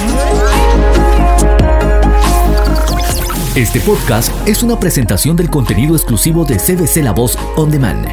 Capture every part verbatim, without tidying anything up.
Este podcast es una presentación del contenido exclusivo de C B C La Voz On Demand.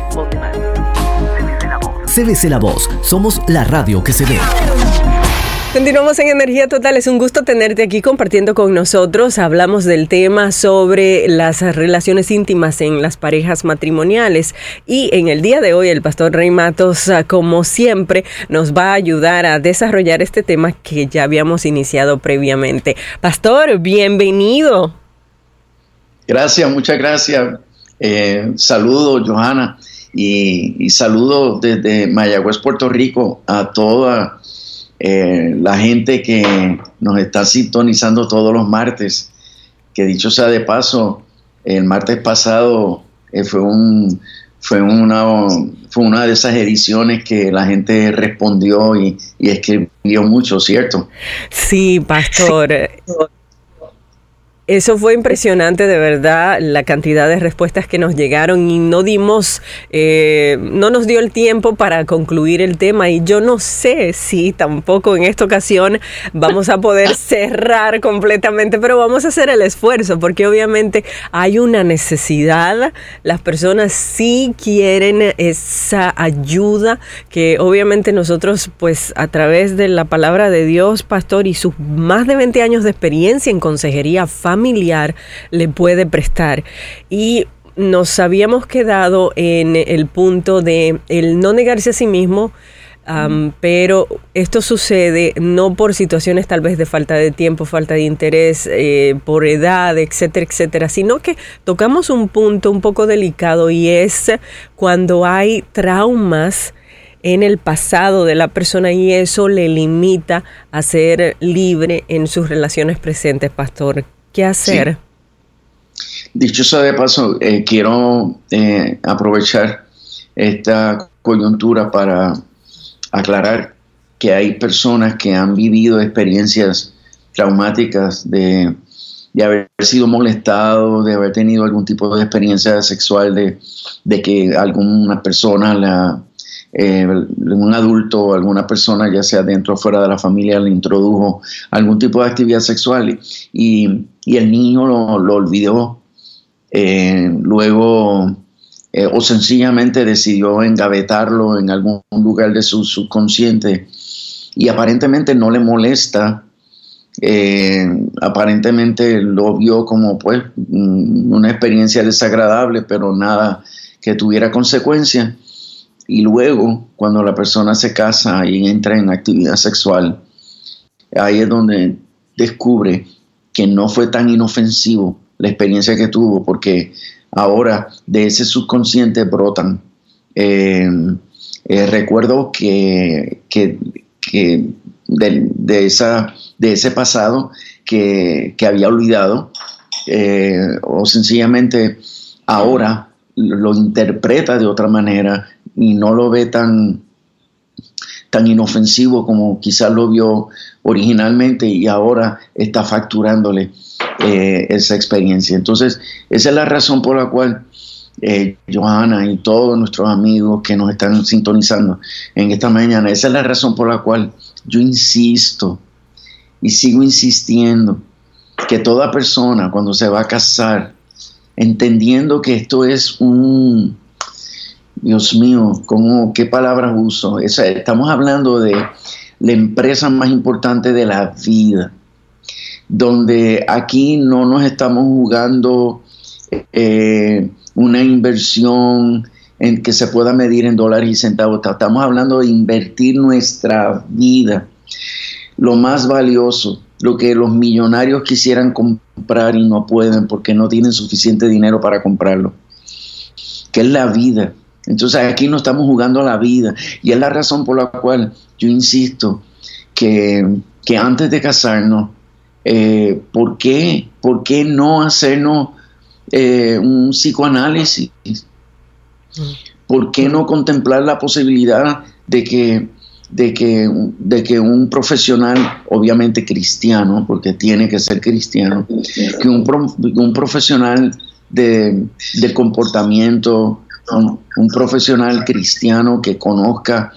C B C La Voz, somos la radio que se ve. Continuamos en Energía Total, es un gusto tenerte aquí compartiendo con nosotros. Hablamos del tema sobre las relaciones íntimas en las parejas matrimoniales y en el día de hoy el pastor Rey Matos, como siempre, nos va a ayudar a desarrollar este tema que ya habíamos iniciado previamente. Pastor, bienvenido. Gracias, muchas gracias. Eh, saludo, Johanna, y, y saludo desde Mayagüez, Puerto Rico, a toda eh, la gente que nos está sintonizando todos los martes. Que dicho sea de paso, el martes pasado eh, fue un fue una fue una de esas ediciones que la gente respondió y, y escribió mucho, ¿cierto? Sí, pastor. Eso fue impresionante, de verdad, la cantidad de respuestas que nos llegaron y no dimos, eh, no nos dio el tiempo para concluir el tema y yo no sé si tampoco en esta ocasión vamos a poder cerrar completamente, pero vamos a hacer el esfuerzo porque obviamente hay una necesidad, las personas sí quieren esa ayuda que obviamente nosotros pues a través de la palabra de Dios, pastor, y sus más de veinte años de experiencia en consejería familiar, familiar le puede prestar. Y nos habíamos quedado en el punto de el no negarse a sí mismo, um, pero esto sucede no por situaciones tal vez de falta de tiempo, falta de interés, eh, por edad, etcétera, etcétera, sino que tocamos un punto un poco delicado y es cuando hay traumas en el pasado de la persona y eso le limita a ser libre en sus relaciones presentes, pastor. ¿Qué hacer? Sí. Dicho sea de paso, eh, quiero eh, aprovechar esta coyuntura para aclarar que hay personas que han vivido experiencias traumáticas de, de haber sido molestado, de haber tenido algún tipo de experiencia sexual, de, de que alguna persona, la, eh, un adulto o alguna persona, ya sea dentro o fuera de la familia, le introdujo algún tipo de actividad sexual y, y el niño lo, lo olvidó, eh, luego eh, o sencillamente decidió engavetarlo en algún lugar de su subconsciente y aparentemente no le molesta, eh, aparentemente lo vio como pues una experiencia desagradable, pero nada que tuviera consecuencias. Y luego, cuando la persona se casa y entra en actividad sexual, ahí es donde descubre que no fue tan inofensivo la experiencia que tuvo, porque ahora de ese subconsciente brotan eh, eh, recuerdos que, que, que de, de, esa, de ese pasado que, que había olvidado, eh, o sencillamente ahora lo interpreta de otra manera y no lo ve tan, tan inofensivo como quizás lo vio originalmente y ahora está facturándole eh, esa experiencia. Entonces, esa es la razón por la cual eh, Johanna y todos nuestros amigos que nos están sintonizando en esta mañana, esa es la razón por la cual yo insisto y sigo insistiendo que toda persona cuando se va a casar, entendiendo que esto es un... Dios mío, ¿cómo, qué palabras uso? Esa, estamos hablando de la empresa más importante de la vida, donde aquí no nos estamos jugando eh, una inversión en que se pueda medir en dólares y centavos. Estamos hablando de invertir nuestra vida, lo más valioso, lo que los millonarios quisieran comprar y no pueden porque no tienen suficiente dinero para comprarlo, que es la vida. Entonces aquí no estamos jugando a la vida y es la razón por la cual yo insisto que, que antes de casarnos, eh, ¿por qué, ¿por qué no hacernos eh, un psicoanálisis? ¿Por qué no contemplar la posibilidad de que, de que, de que un profesional, obviamente cristiano, porque tiene que ser cristiano, que un, un profesional de, de comportamiento, Un, un profesional cristiano que conozca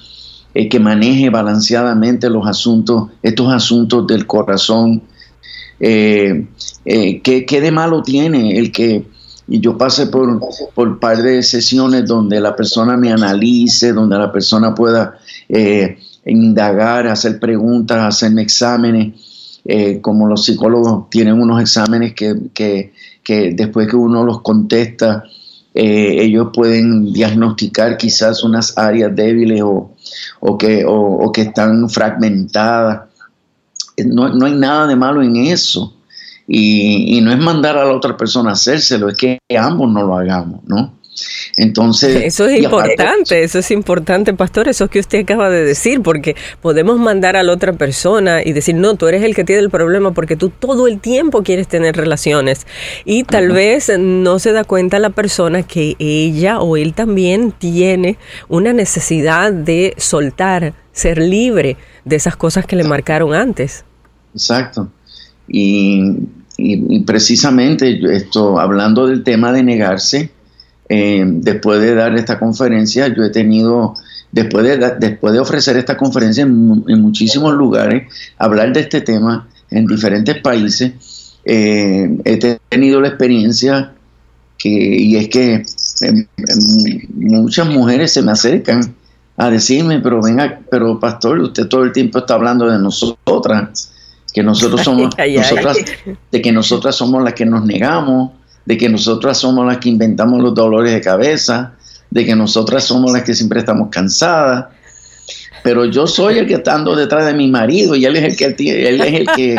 eh, que maneje balanceadamente los asuntos, estos asuntos del corazón. Eh, eh, ¿qué, ¿Qué de malo tiene el que yo pase por, por un par de sesiones donde la persona me analice, donde la persona pueda eh, indagar, hacer preguntas, hacerme exámenes, eh, como los psicólogos tienen unos exámenes que, que, que después que uno los contesta, eh, ellos pueden diagnosticar quizás unas áreas débiles o, o, que, o, o que están fragmentadas. No, no hay nada de malo en eso. Y, y no es mandar a la otra persona a hacérselo, es que ambos no lo hagamos, ¿no? Entonces, eso es importante, eso es importante, pastor, eso que usted acaba de decir, porque podemos mandar a la otra persona y decir, no, tú eres el que tiene el problema porque tú todo el tiempo quieres tener relaciones, y tal uh-huh. vez no se da cuenta la persona que ella o él también tiene una necesidad de soltar, ser libre de esas cosas que le marcaron antes. Exacto. Y, y, y precisamente esto, hablando del tema de negarse, eh, después de dar esta conferencia, yo he tenido, después de, después de ofrecer esta conferencia en, en muchísimos lugares, hablar de este tema en diferentes países, eh, he tenido la experiencia que, y es que eh, muchas mujeres se me acercan a decirme, pero venga, pero pastor, usted todo el tiempo está hablando de nosotras, que nosotros somos, ay, ay, nosotras, ay. de que nosotras somos las que nos negamos, de que nosotras somos las que inventamos los dolores de cabeza, de que nosotras somos las que siempre estamos cansadas, pero yo soy el que está ando detrás de mi marido y él es el que él es el que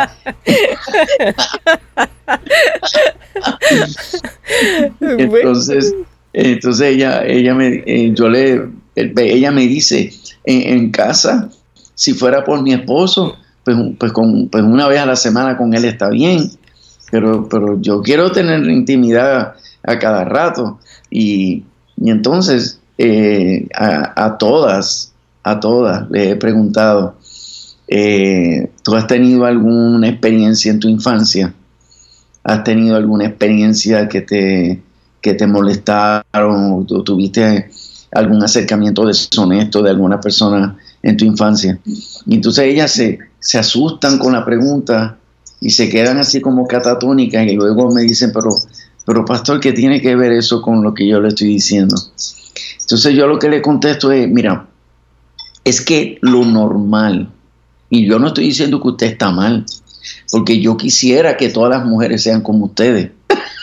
entonces entonces ella ella me eh, yo le ella me dice en, en casa, si fuera por mi esposo, pues, pues, con, pues una vez a la semana con él está bien, pero, pero yo quiero tener intimidad a cada rato. Y, y entonces eh, a, a todas, a todas les he preguntado, eh, ¿tú has tenido alguna experiencia en tu infancia? ¿Has tenido alguna experiencia que te, que te molestaron o tuviste algún acercamiento deshonesto de alguna persona en tu infancia? Y entonces ellas se, se asustan con la pregunta y se quedan así como catatónicas y luego me dicen, pero, pero pastor, ¿qué tiene que ver eso con lo que yo le estoy diciendo? Entonces yo lo que le contesto es, mira, es que lo normal, y yo no estoy diciendo que usted está mal, porque yo quisiera que todas las mujeres sean como ustedes,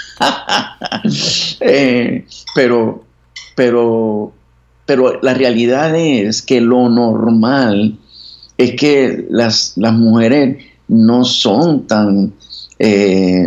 eh, pero, pero, pero la realidad es que lo normal es que las, las mujeres no son tan eh,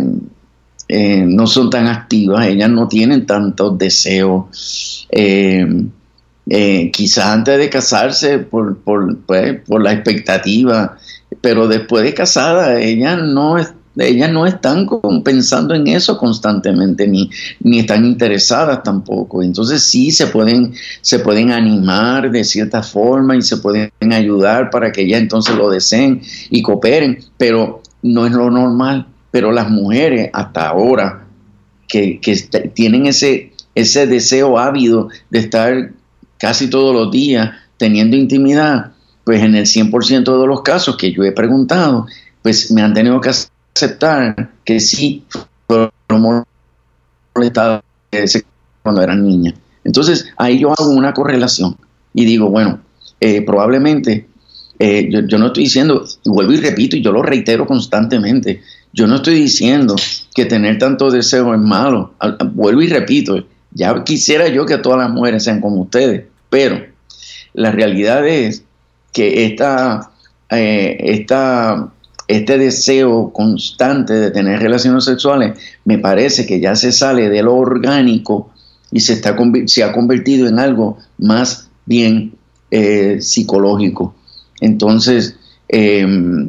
eh, no son tan activas, ellas no tienen tantos deseos, eh, eh, quizás antes de casarse por, por, pues, por la expectativa, pero después de casada ellas no es, ellas no están pensando en eso constantemente, ni, ni están interesadas tampoco. Entonces sí se pueden, se pueden animar de cierta forma y se pueden ayudar para que ellas entonces lo deseen y cooperen, pero no es lo normal. Pero las mujeres hasta ahora que, que tienen ese, ese deseo ávido de estar casi todos los días teniendo intimidad, pues en el cien por ciento de los casos que yo he preguntado, pues me han tenido que aceptar que sí fueron molestadas cuando eran niñas. Entonces ahí yo hago una correlación y digo, bueno, eh, probablemente eh, yo, yo no estoy diciendo, y vuelvo y repito y yo lo reitero constantemente, yo no estoy diciendo que tener tanto deseo es malo, vuelvo y repito, ya quisiera yo que todas las mujeres sean como ustedes, pero la realidad es que esta, eh, esta este deseo constante de tener relaciones sexuales me parece que ya se sale de lo orgánico y se, está, se ha convertido en algo más bien eh, psicológico. Entonces, eh,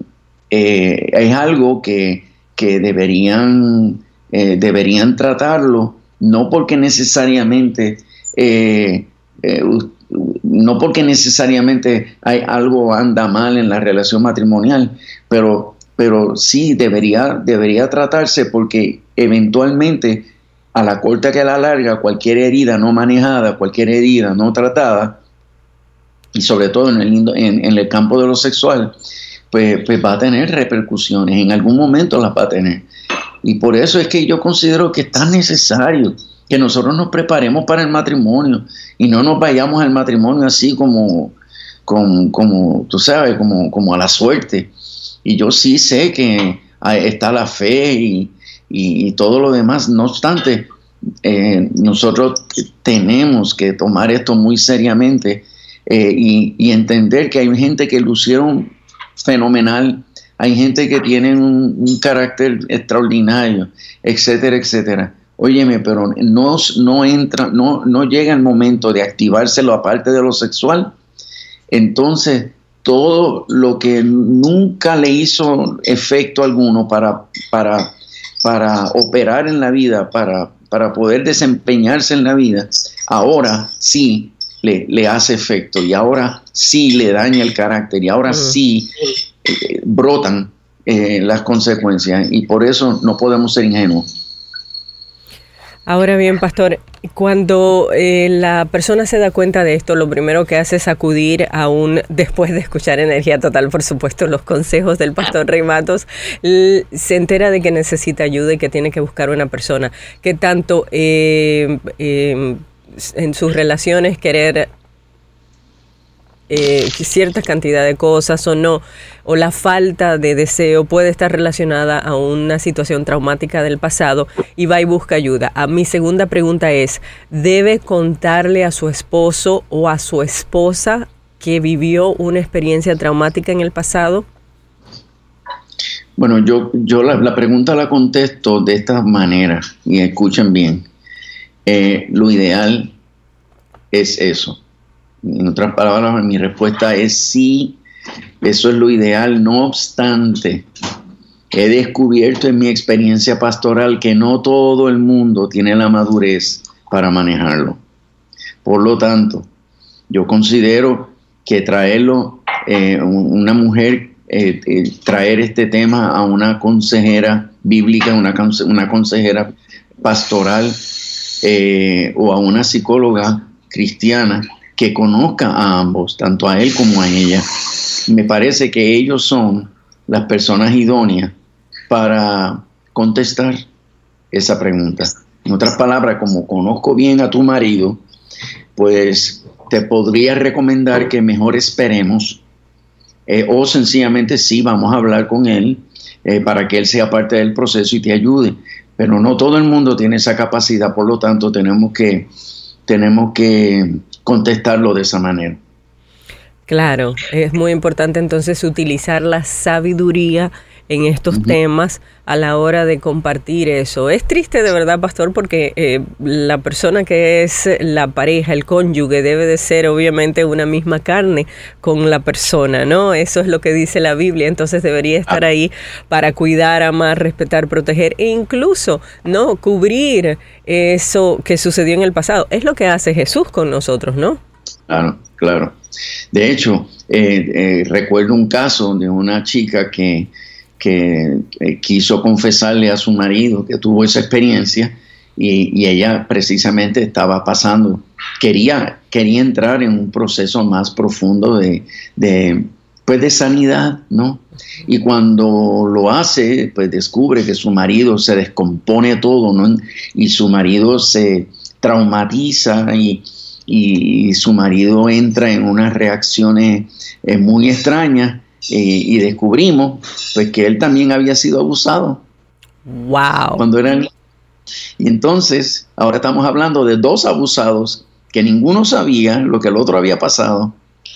eh, es algo que, que deberían, eh, deberían tratarlo, no porque necesariamente... Eh, eh, no porque necesariamente hay algo anda mal en la relación matrimonial, pero, pero sí debería, debería tratarse porque eventualmente a la corta que a la larga cualquier herida no manejada, cualquier herida no tratada y sobre todo en el, en, en el campo de lo sexual, pues, pues va a tener repercusiones, en algún momento las va a tener. Y por eso es que yo considero que es tan necesario que nosotros nos preparemos para el matrimonio y no nos vayamos al matrimonio así como, como, como tú sabes, como, como a la suerte. Y yo sí sé que está la fe y, y, y todo lo demás. No obstante, eh, nosotros tenemos que tomar esto muy seriamente eh, y, y entender que hay gente que lucieron fenomenal, hay gente que tiene un, un carácter extraordinario, etcétera, etcétera. Óyeme, pero no, no entra, no, no llega el momento de activárselo aparte de lo sexual. Entonces, todo lo que nunca le hizo efecto alguno para, para, para operar en la vida, para, para poder desempeñarse en la vida, ahora sí le, le hace efecto y ahora sí le daña el carácter y ahora sí eh, brotan eh, las consecuencias, y por eso no podemos ser ingenuos. Ahora bien, pastor, cuando eh, la persona se da cuenta de esto, lo primero que hace es acudir a un, después de escuchar Energía Total, por supuesto, los consejos del pastor Rey Matos, l- se entera de que necesita ayuda y que tiene que buscar una persona que tanto eh, eh, en sus relaciones querer Eh, cierta cantidad de cosas o no, o la falta de deseo puede estar relacionada a una situación traumática del pasado y va y busca ayuda. A mi segunda pregunta es, ¿debe contarle a su esposo o a su esposa que vivió una experiencia traumática en el pasado? Bueno, yo, yo la, la pregunta la contesto de esta manera, y escuchen bien. Eh, lo ideal es eso. En otras palabras, mi respuesta es sí, eso es lo ideal. No obstante, he descubierto en mi experiencia pastoral que no todo el mundo tiene la madurez para manejarlo. Por lo tanto, yo considero que traerlo, eh, una mujer, eh, eh, traer este tema a una consejera bíblica, una, una consejera pastoral eh, o a una psicóloga cristiana, que conozca a ambos, tanto a él como a ella. Me parece que ellos son las personas idóneas para contestar esa pregunta. En otras palabras, como conozco bien a tu marido, pues te podría recomendar que mejor esperemos eh, o sencillamente sí, vamos a hablar con él eh, para que él sea parte del proceso y te ayude. Pero no todo el mundo tiene esa capacidad, por lo tanto tenemos que, tenemos que contestarlo de esa manera. Claro, es muy importante entonces utilizar la sabiduría en estos uh-huh. temas a la hora de compartir eso. Es triste de verdad, pastor, porque eh, la persona que es la pareja, el cónyuge, debe de ser obviamente una misma carne con la persona, ¿no? Eso es lo que dice la Biblia, entonces debería estar ahí para cuidar, amar, respetar, proteger e incluso, ¿no?, cubrir eso que sucedió en el pasado. Es lo que hace Jesús con nosotros, ¿no? Claro, claro. De hecho, eh, eh, recuerdo un caso de una chica que que eh, quiso confesarle a su marido que tuvo esa experiencia y, y ella precisamente estaba pasando, quería, quería entrar en un proceso más profundo de, de, pues de sanidad, ¿no? Y cuando lo hace, pues descubre que su marido se descompone todo, ¿no? Y su marido se traumatiza y, y su marido entra en unas reacciones eh, muy extrañas. Y, y descubrimos pues que él también había sido abusado. Wow. Cuando era niño. Y entonces ahora estamos hablando de dos abusados que ninguno sabía lo que el otro había pasado.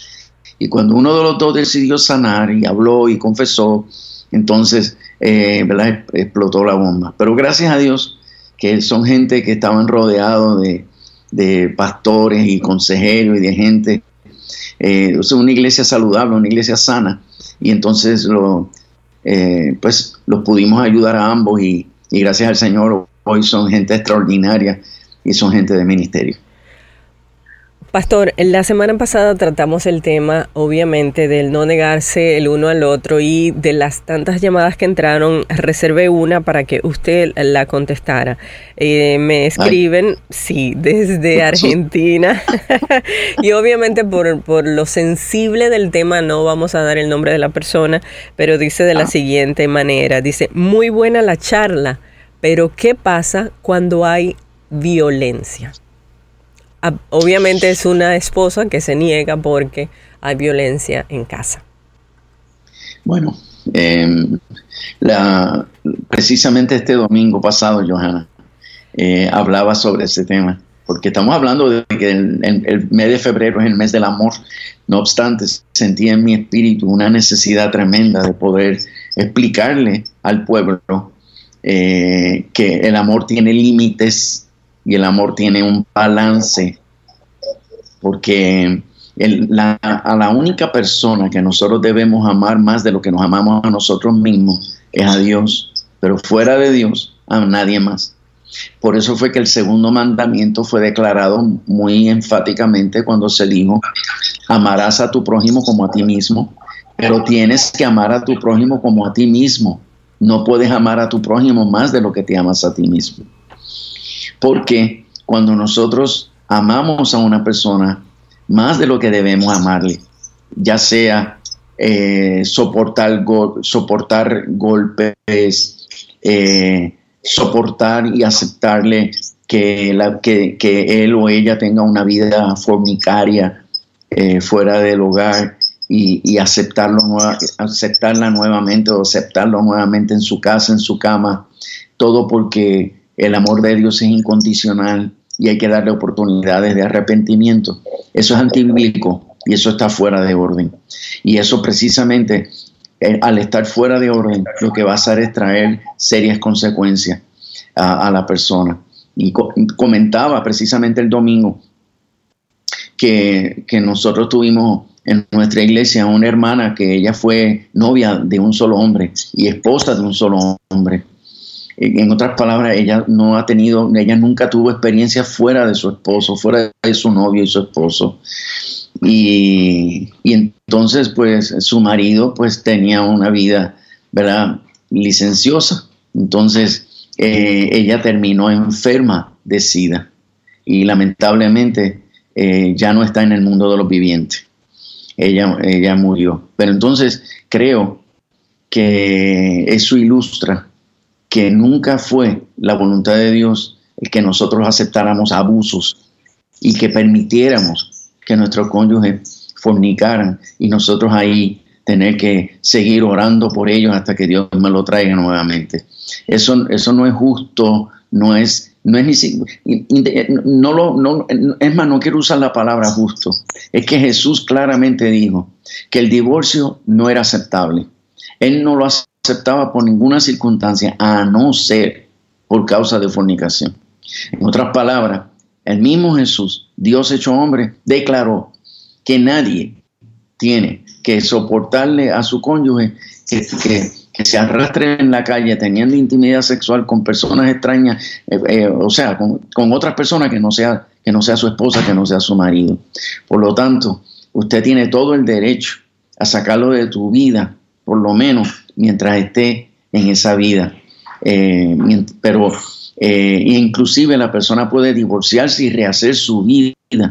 Y cuando uno de los dos decidió sanar y habló y confesó, entonces eh, ¿verdad? explotó la bomba. Pero gracias a Dios que son gente que estaban rodeados de, de pastores y consejeros y de gente. Eh, es una iglesia saludable, una iglesia sana. Y entonces lo, eh, pues los pudimos ayudar a ambos y, y gracias al Señor hoy son gente extraordinaria y son gente de ministerio. Pastor, la semana pasada tratamos el tema, obviamente, del no negarse el uno al otro, y de las tantas llamadas que entraron, reservé una para que usted la contestara. Eh, me escriben, Ay. sí, desde Argentina, y obviamente por, por lo sensible del tema no vamos a dar el nombre de la persona, pero dice de la ah. siguiente manera, dice, muy buena la charla, pero ¿qué pasa cuando hay violencia? Obviamente es una esposa que se niega porque hay violencia en casa. Bueno, eh, la, precisamente este domingo pasado, Johanna, eh, hablaba sobre ese tema, porque estamos hablando de que el, el, el mes de febrero es el mes del amor. No obstante, sentí en mi espíritu una necesidad tremenda de poder explicarle al pueblo eh, que el amor tiene límites y el amor tiene un balance, porque el, la, a la única persona que nosotros debemos amar más de lo que nos amamos a nosotros mismos es a Dios, pero fuera de Dios a nadie más. Por eso fue que el segundo mandamiento fue declarado muy enfáticamente cuando se dijo, amarás a tu prójimo como a ti mismo, pero tienes que amar a tu prójimo como a ti mismo. No puedes amar a tu prójimo más de lo que te amas a ti mismo. Porque cuando nosotros amamos a una persona más de lo que debemos amarle, ya sea eh, soportar, go- soportar golpes, eh, soportar y aceptarle que, la, que, que él o ella tenga una vida fornicaria eh, fuera del hogar y, y aceptarlo, aceptarla nuevamente o aceptarlo nuevamente en su casa, en su cama, todo porque el amor de Dios es incondicional y hay que darle oportunidades de arrepentimiento. Eso es antibíblico y eso está fuera de orden. Y eso precisamente, eh, al estar fuera de orden, lo que va a hacer es traer serias consecuencias a, a la persona. Y co- comentaba precisamente el domingo que, que nosotros tuvimos en nuestra iglesia una hermana que ella fue novia de un solo hombre y esposa de un solo hombre. En otras palabras, ella no ha tenido, ella nunca tuvo experiencia fuera de su esposo, fuera de su novio y su esposo. Y, y entonces, pues, su marido, pues, tenía una vida, ¿verdad?, licenciosa. Entonces, eh, ella terminó enferma de SIDA y lamentablemente eh, ya no está en el mundo de los vivientes. Ella, ella murió. Pero entonces, creo que eso ilustra que nunca fue la voluntad de Dios el que nosotros aceptáramos abusos y que permitiéramos que nuestros cónyuges fornicaran y nosotros ahí tener que seguir orando por ellos hasta que Dios me lo traiga nuevamente. Eso, eso no es justo, no es, no es ni no lo, no, es más, no quiero usar la palabra justo. Es que Jesús claramente dijo que el divorcio no era aceptable. Él no lo aceptaba por ninguna circunstancia, a no ser por causa de fornicación. En otras palabras, el mismo Jesús, Dios hecho hombre, declaró que nadie tiene que soportarle a su cónyuge que, que, que se arrastre en la calle teniendo intimidad sexual con personas extrañas, eh, eh, o sea, con, con otras personas que no sea, que no sea su esposa, que no sea su marido. Por lo tanto, usted tiene todo el derecho a sacarlo de tu vida, por lo menos mientras esté en esa vida. Eh, pero eh, inclusive la persona puede divorciarse y rehacer su vida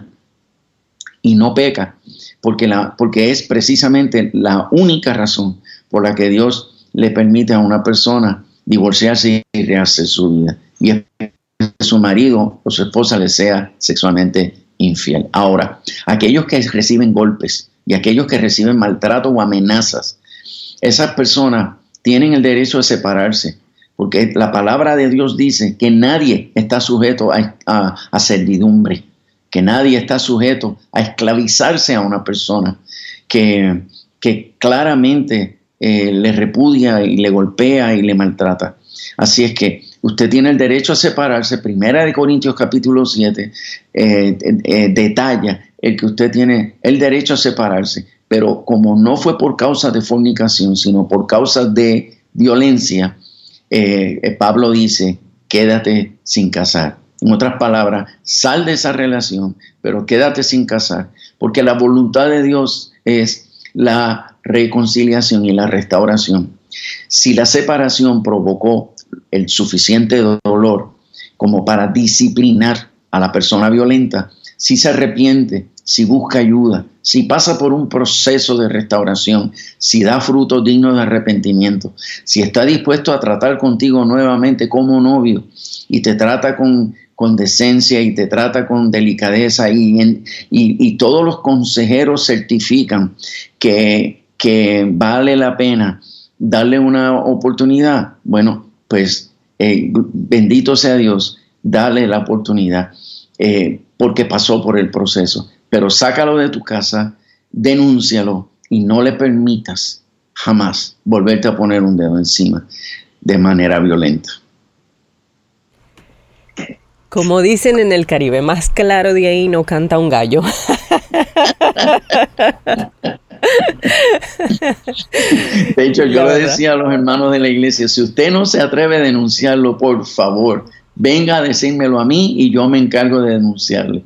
y no peca, porque, la, porque es precisamente la única razón por la que Dios le permite a una persona divorciarse y rehacer su vida, y es que su marido o su esposa le sea sexualmente infiel. Ahora, aquellos que reciben golpes y aquellos que reciben maltrato o amenazas, esas personas tienen el derecho de separarse, porque la palabra de Dios dice que nadie está sujeto a, a, a servidumbre, que nadie está sujeto a esclavizarse a una persona que, que claramente eh, le repudia y le golpea y le maltrata. Así es que usted tiene el derecho a separarse. Primera de Corintios capítulo siete eh, eh, detalla el que usted tiene el derecho a separarse, pero como no fue por causa de fornicación, sino por causa de violencia, eh, Pablo dice, quédate sin casar. En otras palabras, sal de esa relación, pero quédate sin casar, porque la voluntad de Dios es la reconciliación y la restauración. Si la separación provocó el suficiente dolor como para disciplinar a la persona violenta, si se arrepiente, si busca ayuda, si pasa por un proceso de restauración, si da frutos dignos de arrepentimiento, si está dispuesto a tratar contigo nuevamente como novio y te trata con, con decencia y te trata con delicadeza y, y, y todos los consejeros certifican que, que vale la pena darle una oportunidad, bueno, pues eh, bendito sea Dios, dale la oportunidad eh, porque pasó por el proceso. Pero sácalo de tu casa, denúncialo y no le permitas jamás volverte a poner un dedo encima de manera violenta. Como dicen en el Caribe, más claro de ahí no canta un gallo. De hecho, yo le decía a los hermanos de la iglesia, si usted no se atreve a denunciarlo, por favor, venga a decírmelo a mí y yo me encargo de denunciarlo.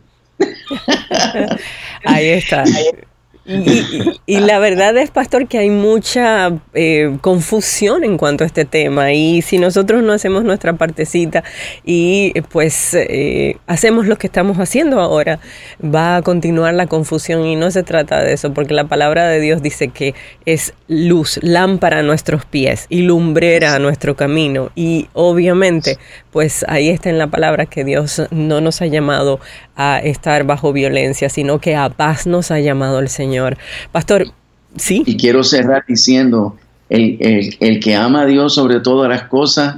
Ahí está. Y, y, y la verdad es, pastor, que hay mucha eh, confusión en cuanto a este tema, y si nosotros no hacemos nuestra partecita y pues eh, hacemos lo que estamos haciendo ahora, va a continuar la confusión, y no se trata de eso, porque la palabra de Dios dice que es luz, lámpara a nuestros pies y lumbrera a nuestro camino, y obviamente pues ahí está en la palabra que Dios no nos ha llamado a estar bajo violencia, sino que a paz nos ha llamado el Señor. Pastor, ¿sí? Y quiero cerrar diciendo, el, el, el que ama a Dios sobre todas las cosas,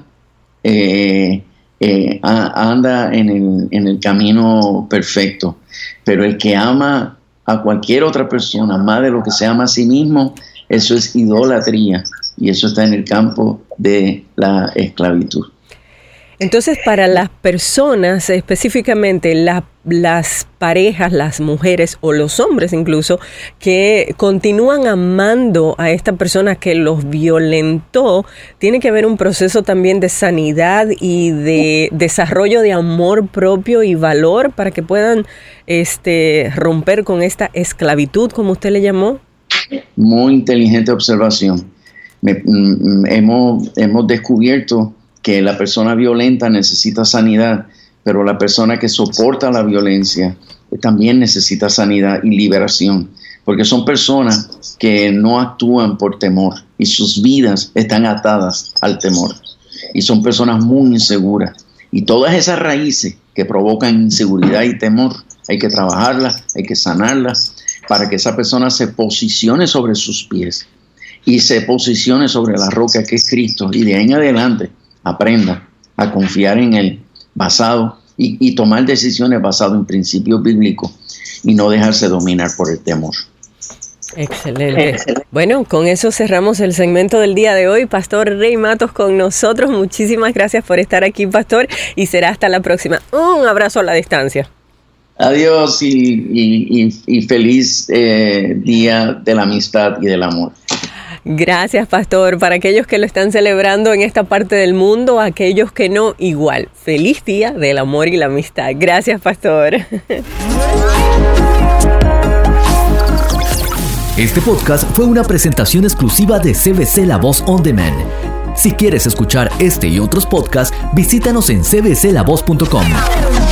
eh, eh, anda en el, en el camino perfecto. Pero el que ama a cualquier otra persona más de lo que se ama a sí mismo, eso es idolatría, y eso está en el campo de la esclavitud. Entonces, para las personas, específicamente la, las parejas, las mujeres o los hombres incluso, que continúan amando a esta persona que los violentó, tiene que haber un proceso también de sanidad y de desarrollo de amor propio y valor para que puedan este, romper con esta esclavitud, como usted le llamó. Muy inteligente observación. Me, mm, hemos, hemos descubierto que la persona violenta necesita sanidad, pero la persona que soporta la violencia también necesita sanidad y liberación, porque son personas que no actúan por temor y sus vidas están atadas al temor, y son personas muy inseguras, y todas esas raíces que provocan inseguridad y temor hay que trabajarlas, hay que sanarlas para que esa persona se posicione sobre sus pies y se posicione sobre la roca que es Cristo, y de ahí en adelante aprenda a confiar en Él, basado y, y tomar decisiones basadas en principios bíblicos y no dejarse dominar por el temor. Excelente. Excelente. Bueno, con eso cerramos el segmento del día de hoy. Pastor Rey Matos con nosotros. Muchísimas gracias por estar aquí, pastor, y será hasta la próxima. Un abrazo a la distancia. Adiós y, y, y, y feliz eh, Día de la Amistad y del Amor. Gracias, pastor. Para aquellos que lo están celebrando en esta parte del mundo, aquellos que no, igual. Feliz Día del Amor y la Amistad. Gracias, pastor. Este podcast fue una presentación exclusiva de C B C La Voz On Demand. Si quieres escuchar este y otros podcasts, visítanos en c b c la voz punto com.